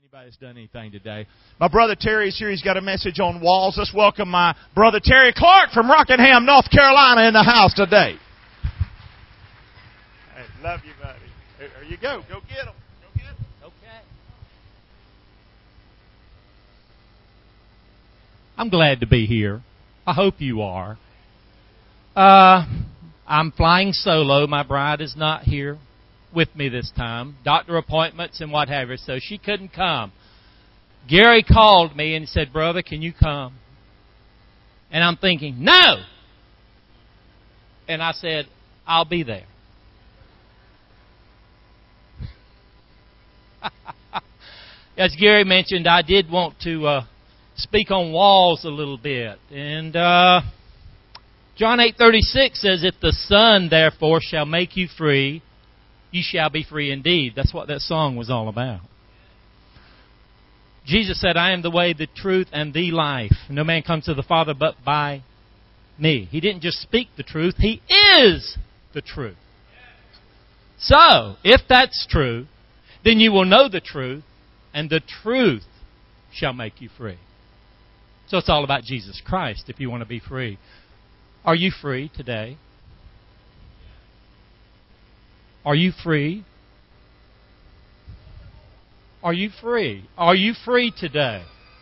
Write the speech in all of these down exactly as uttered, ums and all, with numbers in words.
Anybody's done anything today. My brother Terry's here. He's got a message on walls. Let's welcome my brother Terry Clark from Rockingham, North Carolina in the house today. Hey, love you, buddy. There you go. Go get them. Go get them. Okay. I'm glad to be here. I hope you are. Uh, I'm flying solo. My bride is not here with me this time. Doctor appointments and what have you, so she couldn't come. Gary called me and said, "Brother, can you come?" And I'm thinking, no! And I said, "I'll be there." As Gary mentioned, I did want to uh, speak on walls a little bit. And uh, John eight thirty-six says, "If the Son, therefore, shall make you free, you shall be free indeed." That's what that song was all about. Jesus said, "I am the way, the truth, and the life. No man comes to the Father but by me." He didn't just speak the truth. He is the truth. So, if that's true, then you will know the truth, and the truth shall make you free. So it's all about Jesus Christ if you want to be free. Are you free today? Are you free? Are you free? Are you free today?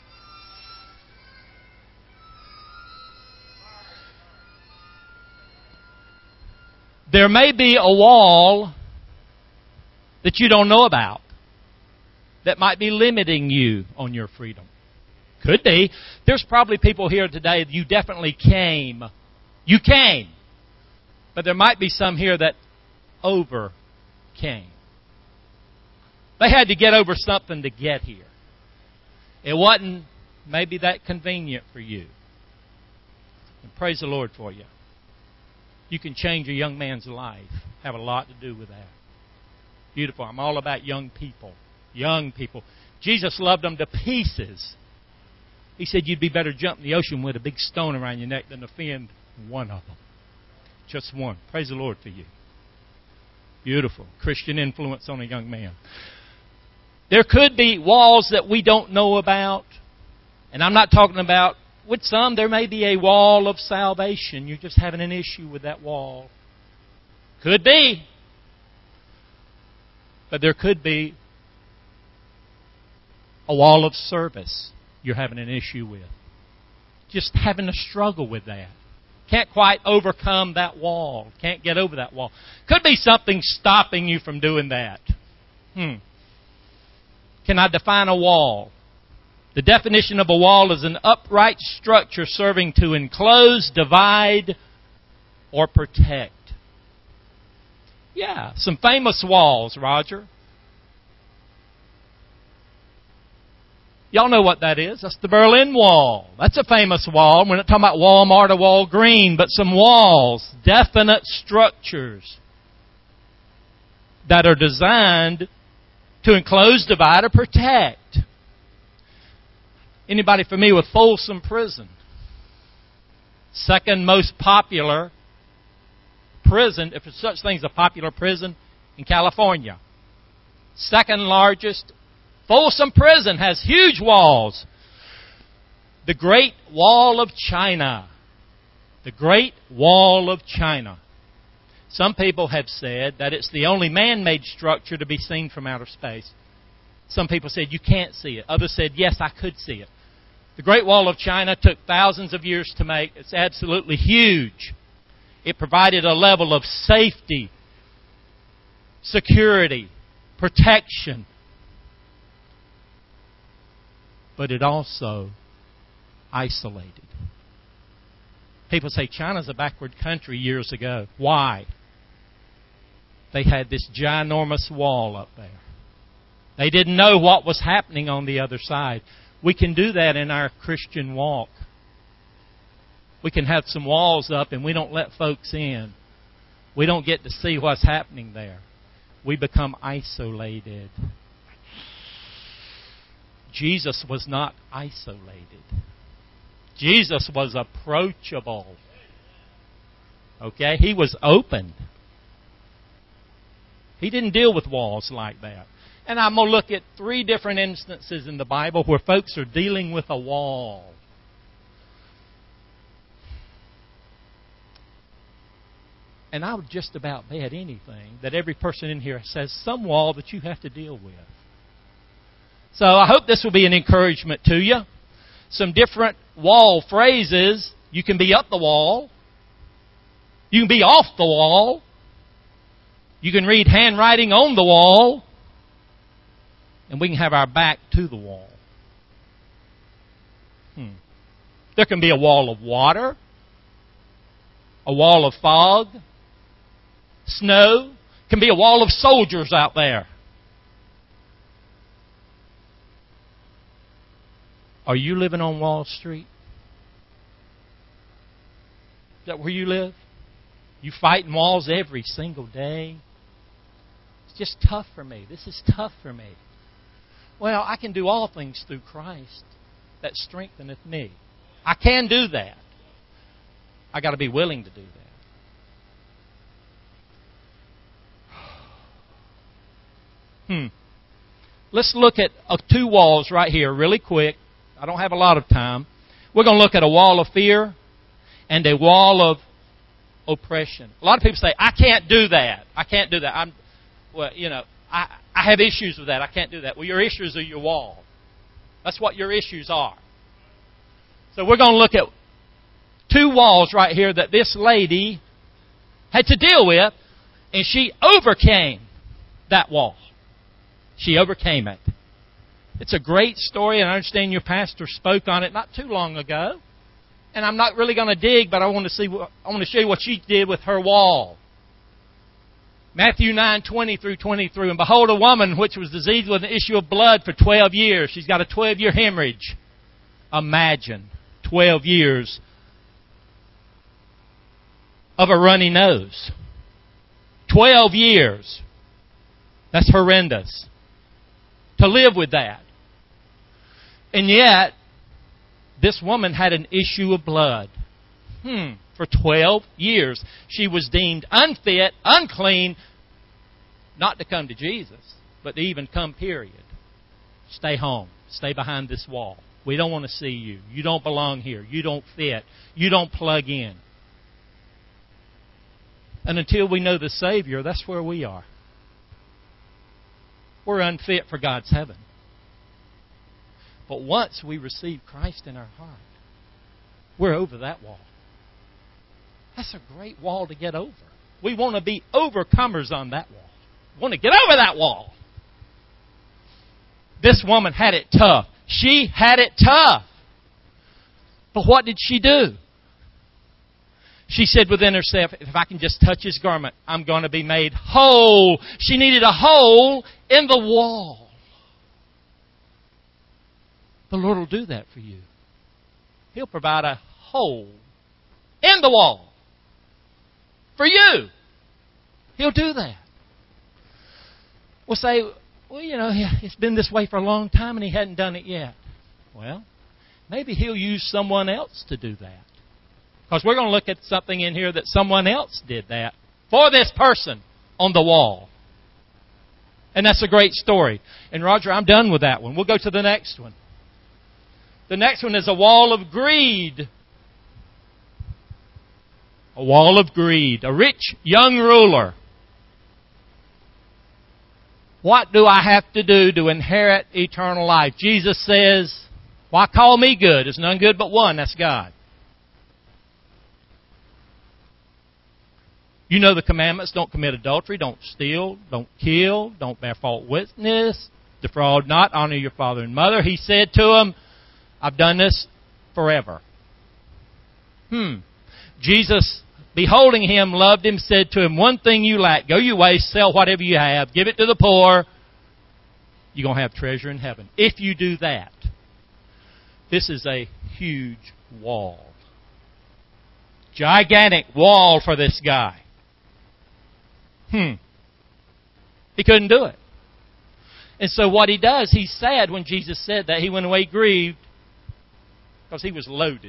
There may be a wall that you don't know about that might be limiting you on your freedom. Could be. There's probably people here today that you definitely came. You came. But there might be some here that overcame. They had to get over something to get here. It wasn't maybe that convenient for you. And praise the Lord for you. You can change a young man's life. Have a lot to do with that. Beautiful. I'm all about young people. Young people. Jesus loved them to pieces. He said you'd be better jump in the ocean with a big stone around your neck than offend one of them. Just one. Praise the Lord for you. Beautiful. Christian influence on a young man. There could be walls that we don't know about. And I'm not talking about, with some, there may be a wall of salvation. You're just having an issue with that wall. Could be. But there could be a wall of service you're having an issue with. Just having a struggle with that. Can't quite overcome that wall. Can't get over that wall. Could be something stopping you from doing that. Hmm. Can I define a wall? The definition of a wall is an upright structure serving to enclose, divide, or protect. Yeah, some famous walls, Roger. Y'all know what that is. That's the Berlin Wall. That's a famous wall. We're not talking about Walmart or Walgreen, but some walls, definite structures that are designed to enclose, divide, or protect. Anybody familiar with Folsom Prison? Second most popular prison, if there's such thing as a popular prison, in California. Second largest. Folsom Prison has huge walls. The Great Wall of China. The Great Wall of China. Some people have said that it's the only man-made structure to be seen from outer space. Some people said you can't see it. Others said, yes, I could see it. The Great Wall of China took thousands of years to make. It's absolutely huge. It provided a level of safety, security, protection. But it also isolated. People say China's a backward country years ago. Why? They had this ginormous wall up there. They didn't know what was happening on the other side. We can do that in our Christian walk. We can have some walls up and we don't let folks in. We don't get to see what's happening there. We become isolated. Jesus was not isolated. Jesus was approachable. Okay? He was open. He didn't deal with walls like that. And I'm going to look at three different instances in the Bible where folks are dealing with a wall. And I would just about bet anything that every person in here says some wall that you have to deal with. So I hope this will be an encouragement to you. Some different wall phrases. You can be up the wall. You can be off the wall. You can read handwriting on the wall. And we can have our back to the wall. Hmm. There can be a wall of water. A wall of fog. Snow. Can be a wall of soldiers out there. Are you living on Wall Street? Is that where you live? You fighting walls every single day? It's just tough for me. This is tough for me. Well, I can do all things through Christ that strengtheneth me. I can do that. I got to be willing to do that. Hmm. Let's look at uh, two walls right here really quick. I don't have a lot of time. We're going to look at a wall of fear and a wall of oppression. A lot of people say, I can't do that. I can't do that. I'm, well, you know, I, I have issues with that. I can't do that. Well, your issues are your wall. That's what your issues are. So we're going to look at two walls right here that this lady had to deal with, and she overcame that wall. She overcame it. It's a great story, and I understand your pastor spoke on it not too long ago. And I'm not really going to dig, but I want to see. What, I want to show you what she did with her wall. Matthew nine twenty through twenty-three. And behold, a woman which was diseased with an issue of blood for twelve years. She's got a twelve-year hemorrhage. Imagine twelve years of a runny nose. Twelve years. That's horrendous. To live with that. And yet, this woman had an issue of blood. Hmm. For twelve years. She was deemed unfit, unclean, not to come to Jesus, but to even come, period. Stay home. Stay behind this wall. We don't want to see you. You don't belong here. You don't fit. You don't plug in. And until we know the Savior, that's where we are. We're unfit for God's heaven. But once we receive Christ in our heart, we're over that wall. That's a great wall to get over. We want to be overcomers on that wall. We want to get over that wall. This woman had it tough. She had it tough. But what did she do? She said within herself, if I can just touch His garment, I'm going to be made whole. She needed a hole in the wall. The Lord will do that for you. He'll provide a hole in the wall for you. He'll do that. We'll say, well, you know, it's been this way for a long time and He hadn't done it yet. Well, maybe He'll use someone else to do that. Because we're going to look at something in here that someone else did that for this person on the wall. And that's a great story. And Roger, I'm done with that one. We'll go to the next one. The next one is a wall of greed. A wall of greed. A rich young ruler. What do I have to do to inherit eternal life? Jesus says, why call me good? There's none good but one. That's God. You know the commandments. Don't commit adultery. Don't steal. Don't kill. Don't bear false witness. Defraud not. Honor your father and mother. He said to him, I've done this forever. Hmm. Jesus, beholding him, loved him, said to him, one thing you lack. Go your way, sell whatever you have. Give it to the poor. You're going to have treasure in heaven. If you do that. This is a huge wall. Gigantic wall for this guy. Hmm. He couldn't do it. And so what he does, he's sad when Jesus said that. He went away grieved because he was loaded.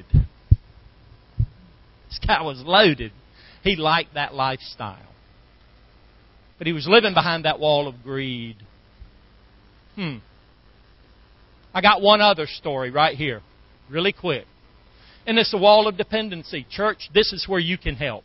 This guy was loaded. He liked that lifestyle. But he was living behind that wall of greed. Hmm. I got one other story right here, really quick. And it's the wall of dependency. Church, this is where you can help.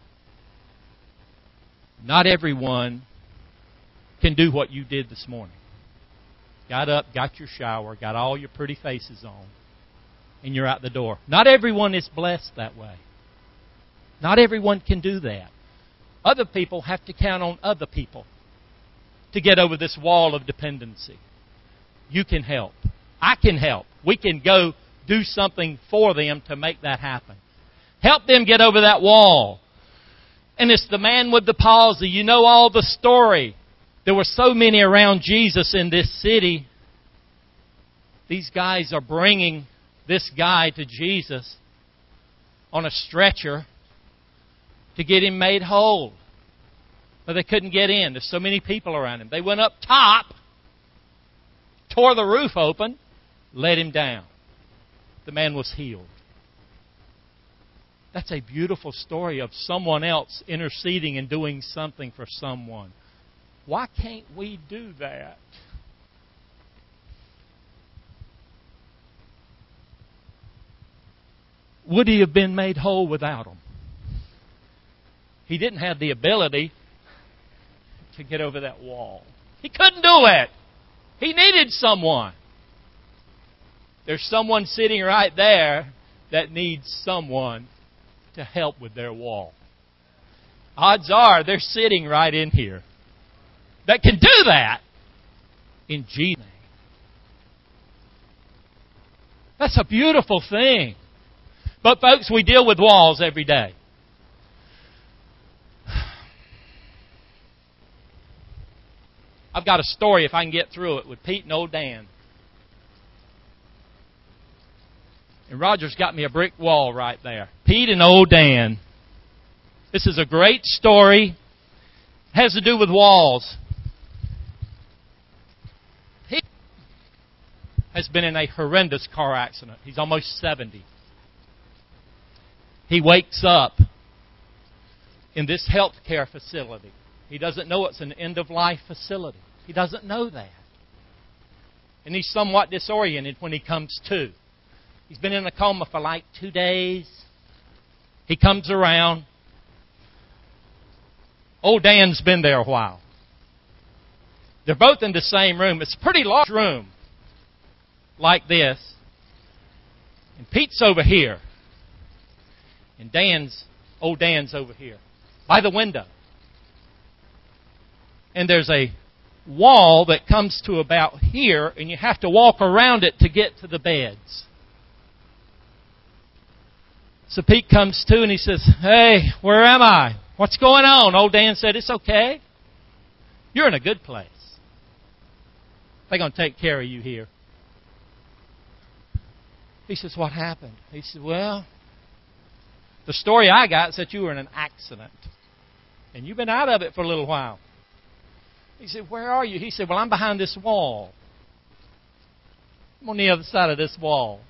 Not everyone can do what you did this morning. Got up, got your shower, got all your pretty faces on, and you're out the door. Not everyone is blessed that way. Not everyone can do that. Other people have to count on other people to get over this wall of dependency. You can help. I can help. We can go do something for them to make that happen. Help them get over that wall. And it's the man with the palsy. You know all the story. There were so many around Jesus in this city. These guys are bringing this guy to Jesus on a stretcher to get him made whole. But they couldn't get in. There's so many people around him. They went up top, tore the roof open, let him down. The man was healed. That's a beautiful story of someone else interceding and doing something for someone. Why can't we do that? Would he have been made whole without them? He didn't have the ability to get over that wall. He couldn't do it. He needed someone. There's someone sitting right there that needs someone to help with their wall. Odds are they're sitting right in here that can do that in Jesus' name. That's a beautiful thing. But folks, we deal with walls every day. I've got a story, if I can get through it, with Pete and old Dan. And Roger's got me a brick wall right there. Pete and old Dan. This is a great story. It has to do with walls. He has been in a horrendous car accident. He's almost seventy. He wakes up in this health care facility. He doesn't know it's an end-of-life facility. He doesn't know that. And he's somewhat disoriented when he comes to. He's been in a coma for like two days. He comes around. Old Dan's been there a while. They're both in the same room. It's a pretty large room like this. And Pete's over here. And Dan's, old Dan's over here by the window. And there's a wall that comes to about here, and you have to walk around it to get to the beds. So Pete comes to and he says, "Hey, where am I? What's going on?" Old Dan said, "It's okay. You're in a good place. They're going to take care of you here." He says, "What happened?" He said, "Well, the story I got is that you were in an accident. And you've been out of it for a little while." He said, "Where are you?" He said, "Well, I'm behind this wall. I'm on the other side of this wall."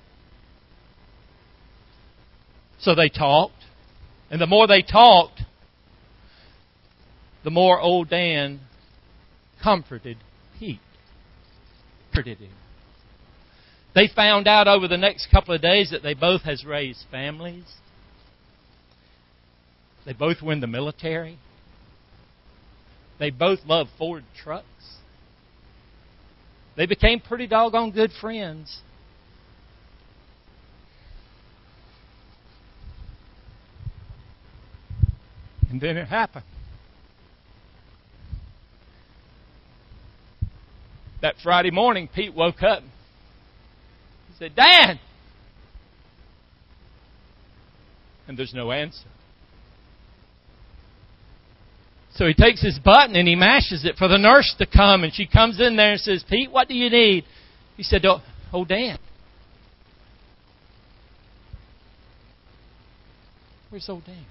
So they talked. And the more they talked, the more old Dan comforted Pete. Comforted him. They found out over the next couple of days that they both has raised families. They both were in the military. They both loved Ford trucks. They became pretty doggone good friends. And then it happened. That Friday morning, Pete woke up. He said, "Dan!" And there's no answer. So he takes his button and he mashes it for the nurse to come. And she comes in there and says, "Pete, what do you need?" He said, "Oh, oh Dan." "Where's old Dan?"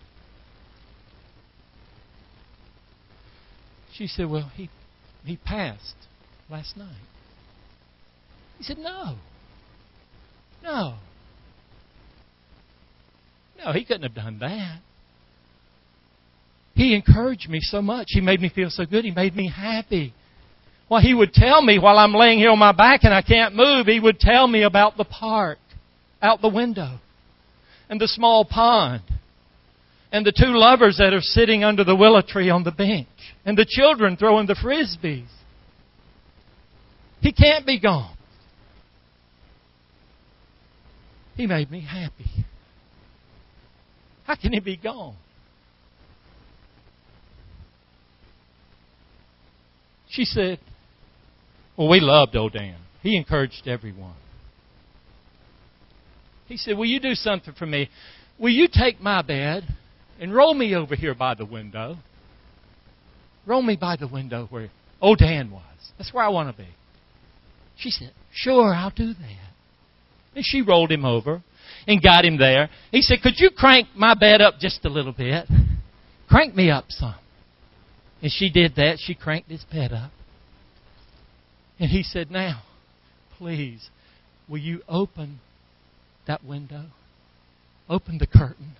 She said, "Well, he he passed last night." He said, "No. No. No, he couldn't have done that. He encouraged me so much. He made me feel so good. He made me happy. Well, he would tell me while I'm laying here on my back and I can't move, he would tell me about the park out the window and the small pond and the two lovers that are sitting under the willow tree on the bench and the children throwing the frisbees. He can't be gone. He made me happy. How can he be gone? She said, well, we loved old Dan. He encouraged everyone. He said, will you do something for me? Will you take my bed and roll me over here by the window? Roll me by the window where old Dan was. That's where I want to be. She said, sure, I'll do that. And she rolled him over and got him there. He said, could you crank my bed up just a little bit? Crank me up some. And she did that. She cranked his bed up. And he said, now, please, will you open that window? Open the curtain.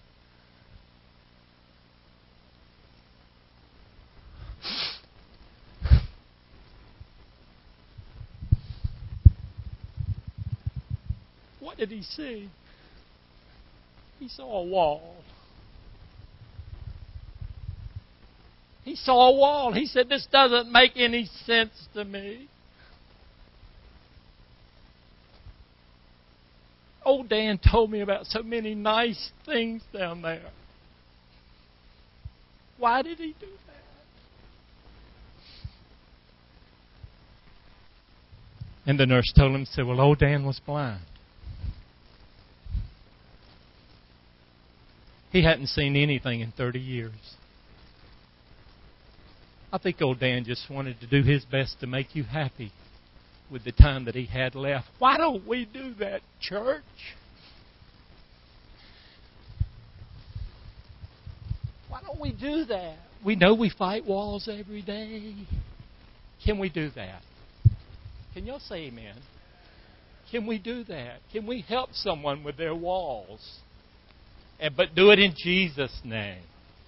What did he see? He saw a wall. He saw a wall. He said, this doesn't make any sense to me. Old Dan told me about so many nice things down there. Why did he do that? And the nurse told him, said, well, old Dan was blind. He hadn't seen anything in thirty years. I think old Dan just wanted to do his best to make you happy with the time that he had left. Why don't we do that, church? Why don't we do that? We know we fight walls every day. Can we do that? Can y'all say amen? Can we do that? Can we help someone with their walls? And, but do it in Jesus' name.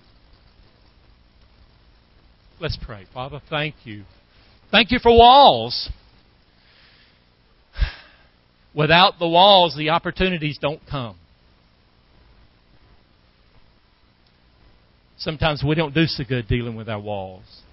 Let's pray. Father, thank you. Thank you for walls. Without the walls, the opportunities don't come. Sometimes we don't do so good dealing with our walls.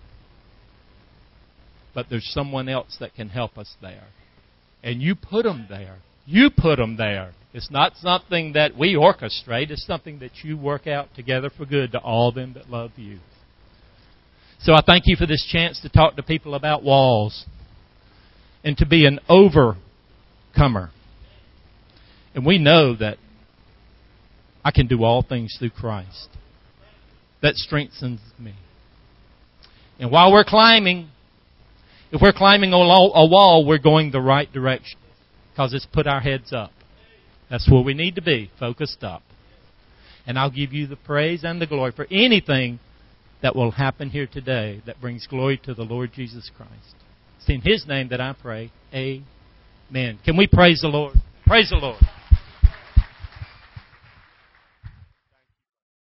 But there's someone else that can help us there. And you put them there. You put them there. It's not something that we orchestrate. It's something that you work out together for good to all them that love you. So I thank you for this chance to talk to people about walls and to be an overcomer. And we know that I can do all things through Christ. That strengthens me. And while we're climbing, if we're climbing a wall, we're going the right direction because it's put our heads up. That's where we need to be, focused up. And I'll give you the praise and the glory for anything that will happen here today that brings glory to the Lord Jesus Christ. It's in His name that I pray. Amen. Can we praise the Lord? Praise the Lord.